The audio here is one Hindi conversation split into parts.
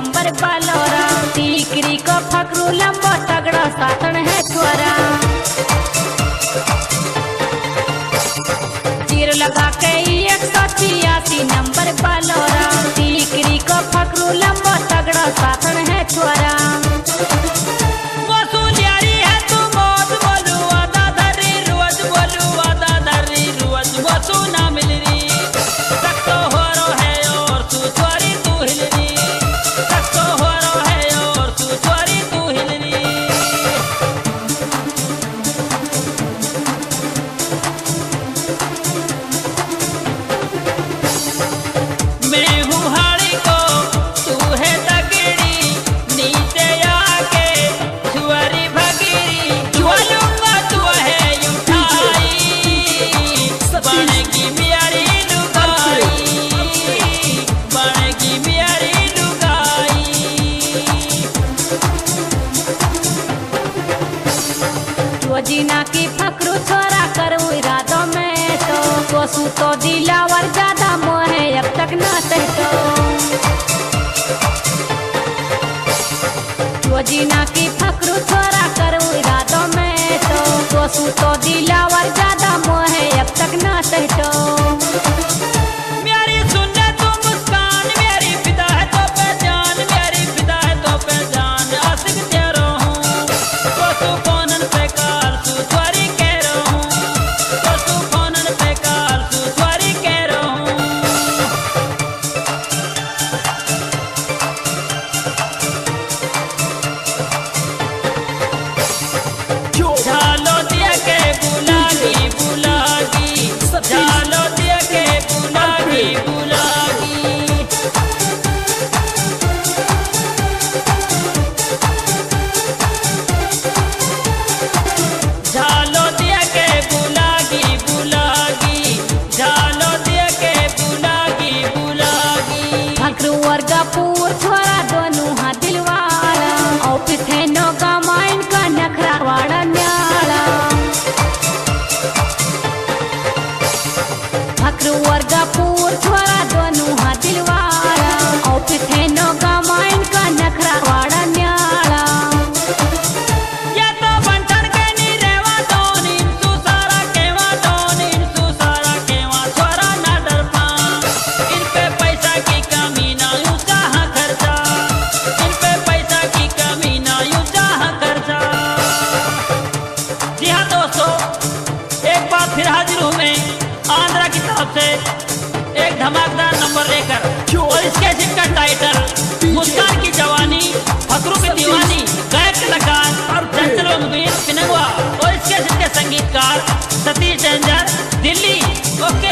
नंबर बालोरा। टीकरी को फकरू लंबो तगड़ा सातन है छोरा। चीर लगा के 186 नंबर बालोरा। टीकरी को फकरू लंबो तगड़ा सातन है छोरा। जीना की फकरू छोरा करूँ इरादों में तो कोसू तो दिलावर ज्यादा मोहे अब तक ना तो जीना की फकरू छोरा करूँ इरादों में तो कोसू तो दिलावर ज्यादा मोहे अब तक ना तो छोरा दोनों हाथ दिलवाला ऑफिस है नौका माइन का नखरा वाड़ा न्याला। फकरू वर्गापुर छोरा दोनों हाथ दिलवाला ऑफिस है नौका माइन का नखरा वाड़ा न्याला। फिर हाजिर हूँ मैं आंध्रा की तरफ से एक धमाकेदार नंबर लेकर और इसके जिसका टाइटल मुस्कान की जवानी फकरू की दीवानी गायक कलाकार चंचल मुबीन पिनगुआ और इसके जिसके संगीतकार सतीश डेंजर दिल्ली। ओके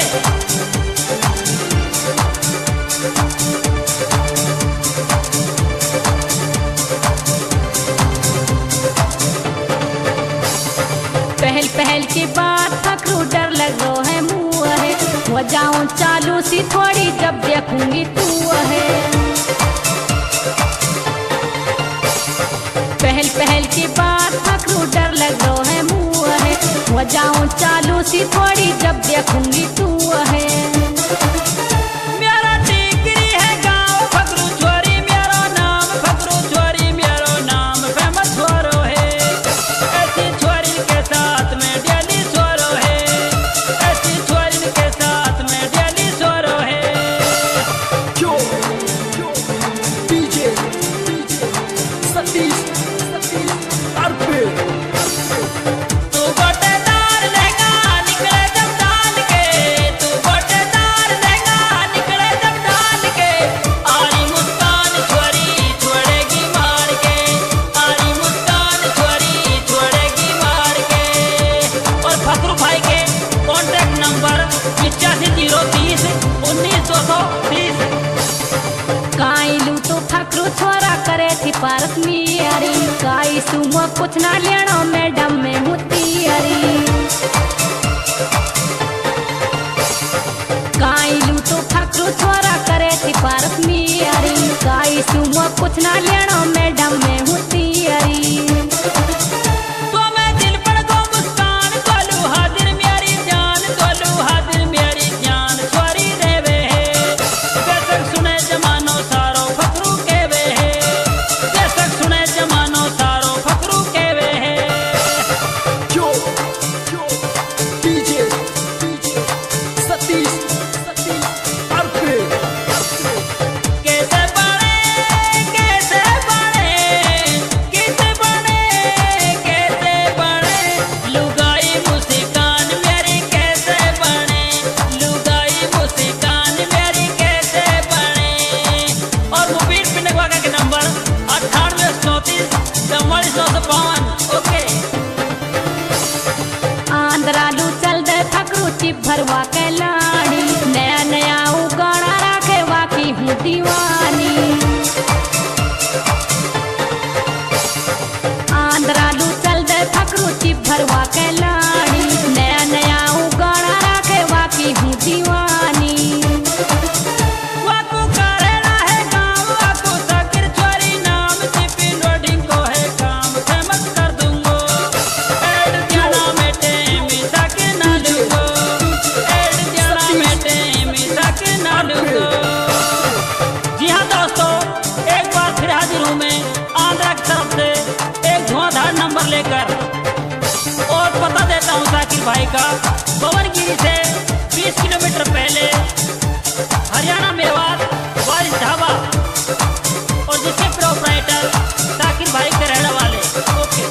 पहल पहल की बात फकरू डर लगो है मुँह है हो जाऊं चालू सी थोड़ी जब देखूंगी तू है। पहल पहल की बात फकरू डर लगो है मुँह है हो जाऊं चालू सी थोड़ी जब देखूंगी तू है। छोरा करे थी पारस मियारी काई सुमो कुछ ना लेनो मैडम में हूँ तियारी। काई लू तो फकरू छोरा करे थी पारस मियारी काई सुमो कुछ ना लेनो मैडम में हूँ तियारी। हूँ दीवानी। आंध्रालू चल दे फकरू चिप भरवा के लाड़ी, नया नया उगाड़ा रखे वाकी हूँ दीवानी। वाकू करेला है काम, वाकू साकिर चोरी नाम, चिपी लोडिंग को है काम, फेमस कर दूंगो। एड जाना मेटे मिसा के ना लूंगो, एड जाना मेटे मिसा के ना लूंगो। जी हाँ दोस्तों, एक बार फिर हाजिर हूँ मैं आंध्रा की तरफ से एक धुआंधार नंबर लेकर। और पता देता हूँ साकिर भाई का, भवनगिरी से 20 किलोमीटर पहले हरियाणा मेवात वारिस ढाबा, और जिसके प्रोपराइटर साकिर भाई के रहने वाले। ओके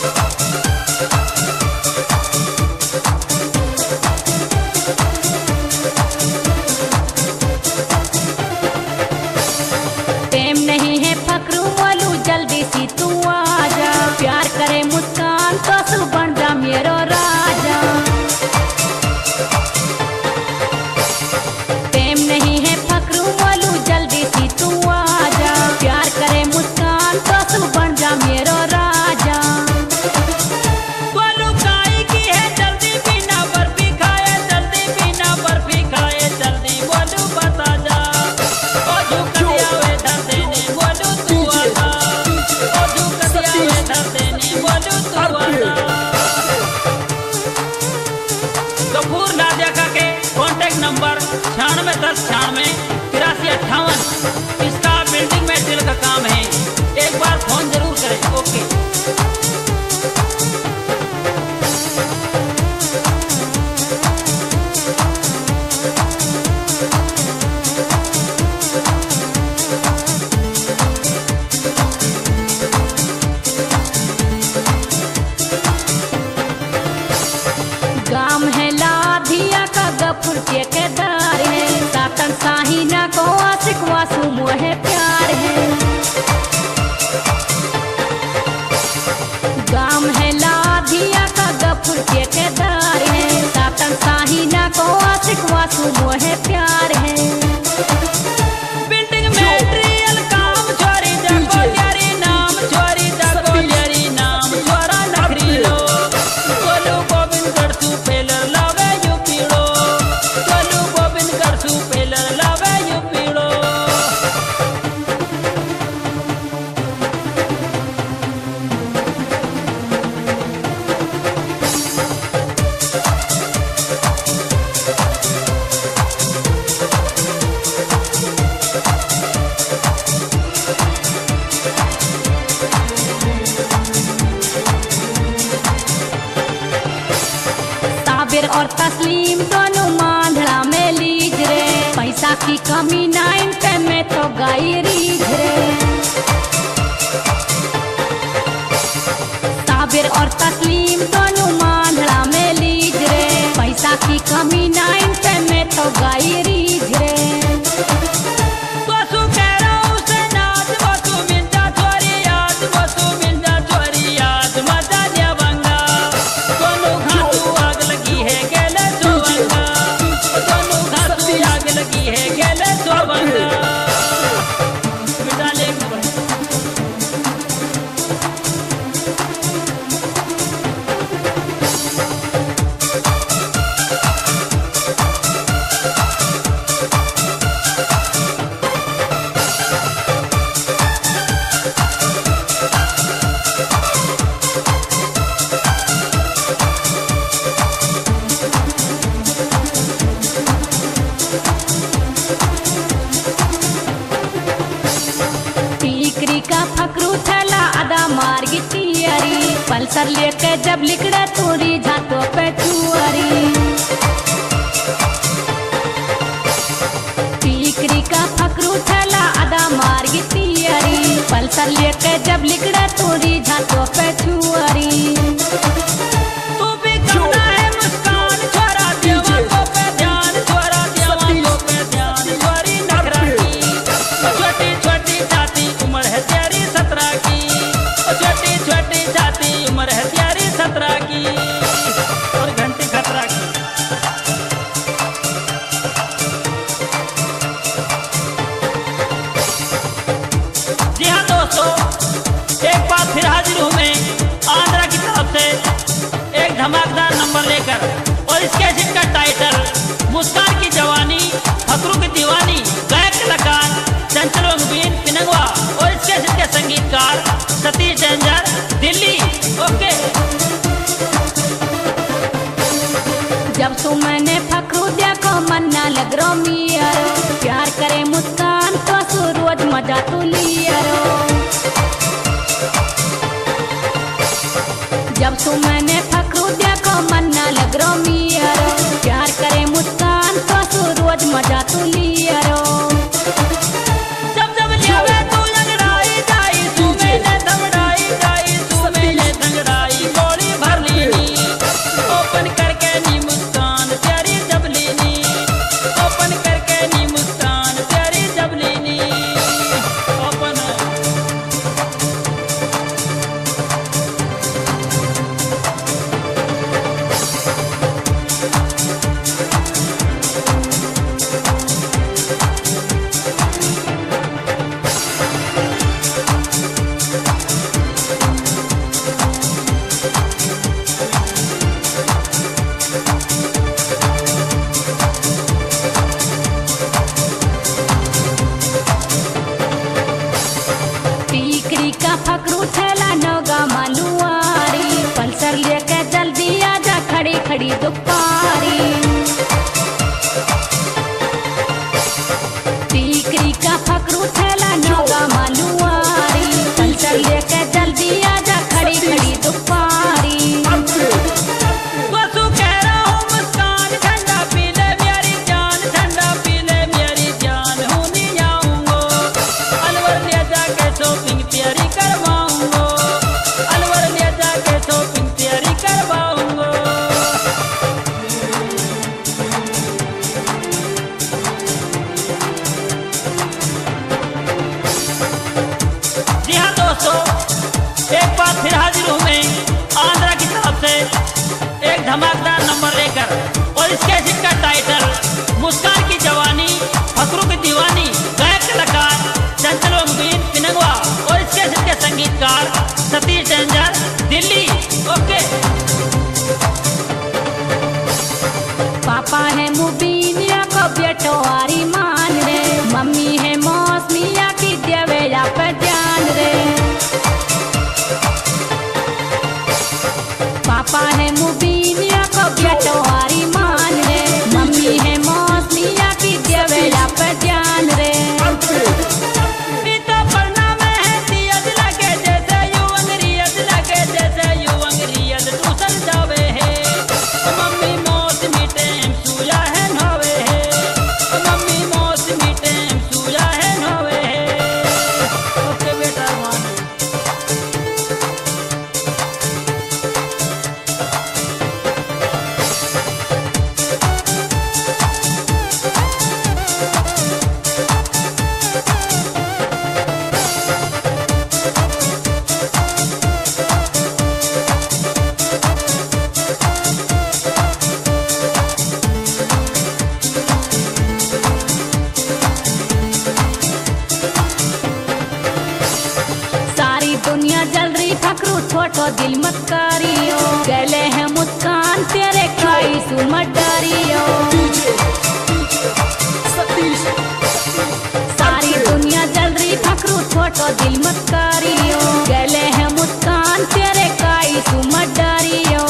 टेम नहीं है फकरू वालू, जल्दी सी तू आजा, प्यार करे मुस्कान तो तू बन जा मेरो राजा। टेम नहीं है फकरू वालू, जल्दी सी तू आजा, प्यार करे मुस्कान तो तू बन जा मेरो राजा। बोलू काई की है जल्दी बिना बर्फी खाए, जल्दी बिना बर्फी खाए, जल्दी बोलू बता जा। ओ झुकदिया वे धरते ने बोलू तू आजा, ओ झुकदिया वे धरते ने बोलू तू आजा। गफूर नादिया का के कॉन्टेक्ट नंबर 9610968358। इसका बिल्डिंग मटेरियल का काम है, एक बार फोन जरूर करें। ओके गाम है लाधिया का गफुर ठेकेदार है, सातन साहिना को आशिक वासु मोहे प्यार है। गाम है लाधिया का गफुर ठेकेदार है, सातन साहिना को आशिक वासु मोहे प्यार है। बिल्डिंग मटेरियल काम छोरी जाको यारी नाम, छोरी जाको यारी नाम, छोरा नखरी लो। बोलू गोविंदगढ़ सु पेलर लावे यू पीड़ो, बोलू गोविंदगढ़ सु पेलर लावे यू पीड़ो। साबिर और तस्लीम दोनों मांझड़ा में लीज रे, पैसा की कमी ना इन पे में तो गाई रीझ रे। साबिर और तस्लीम दोनों मांझड़ा में लीज रे, पैसा की कमी ना इन पे में तो गाई रीझ रे। बसु कह रहा हूँ से नाच, बसु मिल जा छोरी याद, बसु मिल जा छोरी याद, मजा लिया बंगा। दोनों घाटू आग लगी है गेले सोबंगा, दोनों घाटू आग लगी है गेले सोबंगा। बिटा ले टीकरी का फकरू थैला आधा मार गिटियरी, पल्सर लेके जब लिकड़े तोरी झातो पे चुअरी। टीकरी का फकरू थैला आधा मार गिटियरी, पल्सर लेके जब लिकड़े तोरी झातो पे चुअरी। तू भी करना है मुस्कान, छोरा देवा को पे ध्यान, छोरा देवा को पे ध्यान, छोरी नखरा की। छोटी छोटी जाति उम्र है तेरी 17 की, छोटी छोटी जाति उम्र है तेरी 17 की, और घंटी खतरा की। धमाकेदार नंबर लेकर, और इस कैसेट का टाइटल मुस्कान की जवानी फकरू की दीवानी, गायक कलाकार चंचल रंगीन पिनंगवा, और इस कैसेट के संगीतकार सतीश डेंजर दिल्ली। ओके। जब सु मैंने फकरू देखो मन ना लग रो मियारो, प्यार करे मुस्कान तो सु रोज मजा तू लियारो। जब सु मैंने फकरू देखो मन ना लग रो मियारो, प्यार करे मुस्कान तो सु रोज मजा तू लियारो। जब जब लियावे तू लंगड़ाई जाई, तू मैंने दमड़ाई जाई, तू मैंने दंगड़ाई गोली भर लीनी, ओपन करके नी मुस्कान प्यारी जब लीनी, ओपन करके नी मुस्कान प्यारी जब लीनी, ओपन। टीकरी का फकरू थैला नौगा मालुआरी, पल्सर लेके जल्दी आजा खड़ी खड़ी दुपारी। टीकरी का फकरू थैला नौगा मालुआरी, पल्सर लेके जल्दी आजा खड़ी खड़ी दुपारी। वसु कह रहा हूँ मुस्कान ठंडा पी ले मेरी जान, ठंडा पी ले मेरी जान, हूँ नहीं आऊंगो अलवर ले जाके शॉपिंग प्यारी करवाऊंगो, अलवर ले जाके शॉपिंग प्यारी करवाऊंगो। जी हाँ दोस्तों, एक बार फिर हाजिर हूँ मैं आंध्रा की तरफ से एक धमाकेदार नंबर लेकर, और इस कैसेट का टाइटल मुस्कान की जवानी फकरू की दीवानी, गायक कलाकार चंचल रंगीन पिनंगवा, और इस कैसेट के संगीतकार सतीश डेंजर दिल्ली। ओके। पापा है मुबीनिया को बेटो आरी मान रे, मम्मी है मौसमिया की देवेला पे जान रे। पापा है मुबीनिया को बेटो आरी मान रे, मम्मी है मौसमिया की देवेला पे जान रे। पीता पढ़ना में है सियत लगे जैसे यू अंग्रियत लगे, जैसे यू अंग्रियत दूसर जावे है, मम्मी मौसमी टाइम सूया है नहावे है, मम्मी मौसमी टाइम सूया है नहावे है। ओके बेटा मान। सारी दुनिया जल रही फकरू छोटो दिल मत करियो, गले है मुस्कान तेरे खाई सु मत डरियो। सारी दुनिया जल रही फकरू छोटो दिल मत करियो, गले है मुस्कान तेरे खाई सु मत डरियो।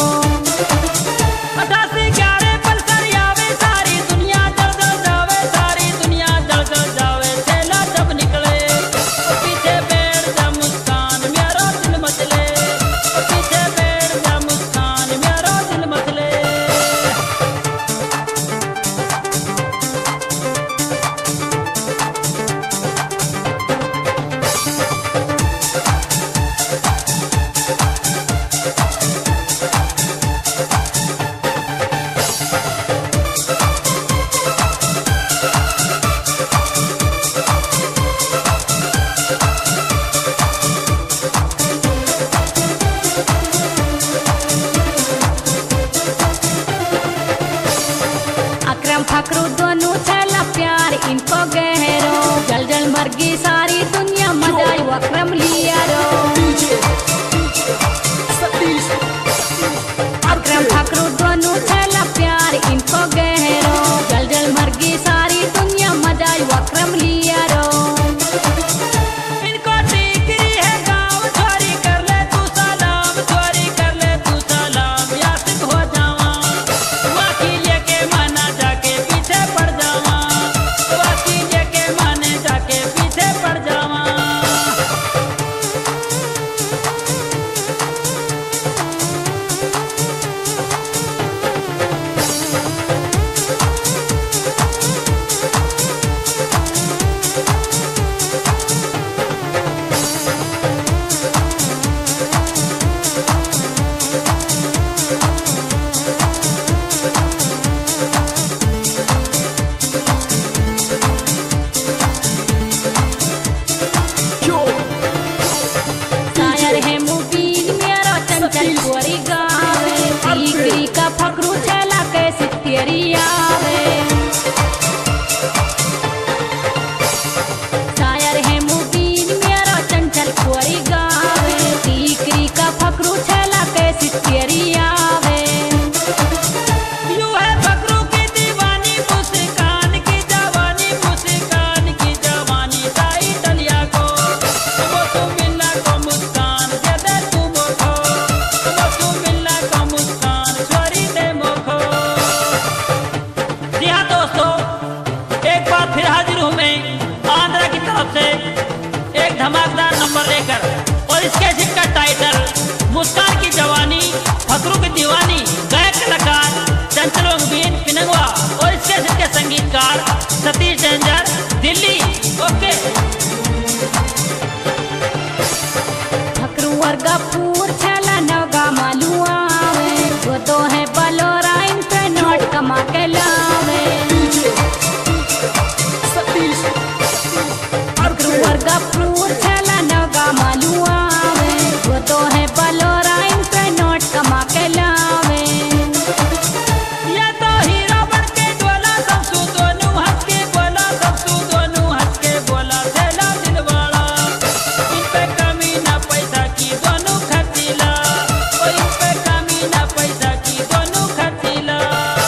88 पल्सर आवे, सारी दुनिया जल जल जावे, सारी दुनिया जल जल जावे, थैला जब निकले पीछे बैठ जा मुस्कान मेरा दिल मचले, पीछे बैठ जा मुस्कान मेरा दिल मचले। फकरू दोनों थैला प्यार इनको गहरो, जल जल मरगी सारी दुनिया मजा अक्रम लिया रो। अक्रम तरफ से एक धमाकेदार नंबर लेकर और इसके कैसेट का टाइटल मुस्कान की जवानी फकरों की दीवानी, गायक कलाकार चंचल उम्मीद पिनंगवा और इसके कैसेट के संगीतकार सतीश डेंजर दिल्ली। ओके फकरू और गफूर छला नौगा मालूआवे, वो तो है बलोरा इन पे नोट कमा के लावे। फकरू और गफूर छला नौगा मालूआवे, वो तो है बलोरा इन पे नोट कमा के लावे। ये तो हीरा बन के डोला सबसू दोनों हंस के बोला, सबसू दोनों हंस के बोला थैला दिलवाड़ा। इन पे कमी ना पैसा की दोनों खर्चीला, ओ इन पे कमी ना पैसा की दोनों खर्चीला।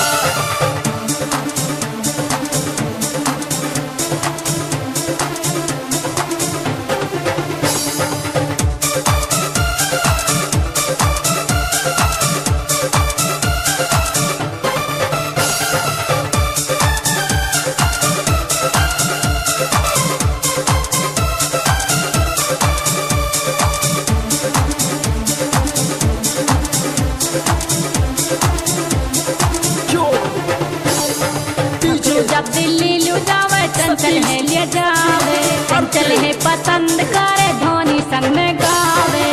जब दिल्ली लू जावे चंचल है ले जावे, चंचल है पसंद करे धोनी संग में गावे।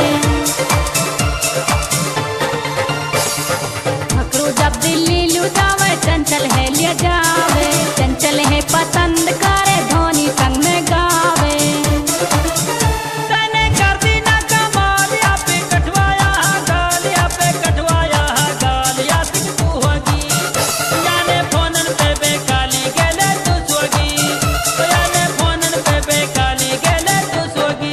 फकरू जब दिल्ली लू जावे चंचल है ले जावे, चंचल है पसंद करे धोनी संग में गावे। तने कर दी ना कमाल, या पे कटवाया गाल, या पे कटवाया गाल, या सिख तू होगी याने फोनन पे बेकाली गेले तू सोगी, तो याने फोनन पे बेकाली गेले तू सोगी।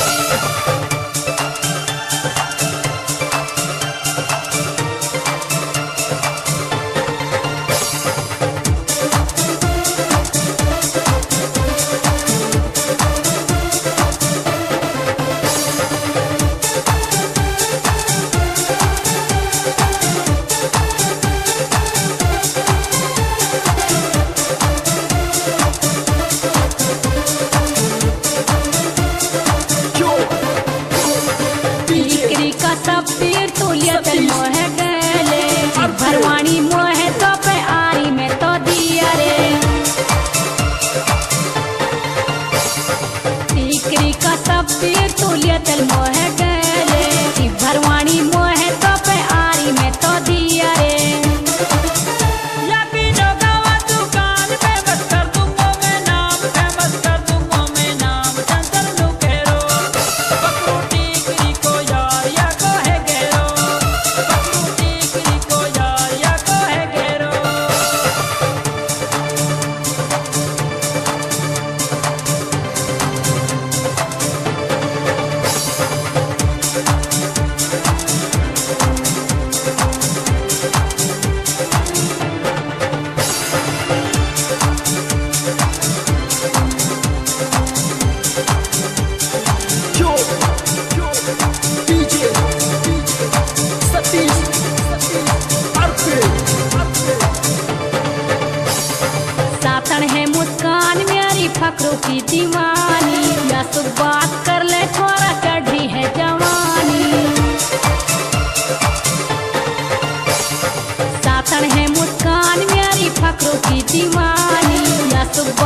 टिकरी का सब पीर तुलिया चल मोहे गले, भरवानी मोहे तो पे आरी में तो दिया रे। टिकरी का सब पीर तुलिया चल मोहे गले, भरवानी मोहे तो पे आरी में तो दिया रे। या पीनो गावा दुकान पे बस कर दूंगा मैं नाम, फेमस कर दूंगा मैं नाम चंचल लुकेरो। पकड़ू टिकरी को यार या को है घेरो, पकड़ू टिकरी को यार या को है घेरो। सातन है मुस्कान मेरी फकरों की दीवानी, या तो बात कर ले थोड़ा चढ़ी है जवानी। सातन है मुस्कान मेरी फकरों की दीवानी, या तो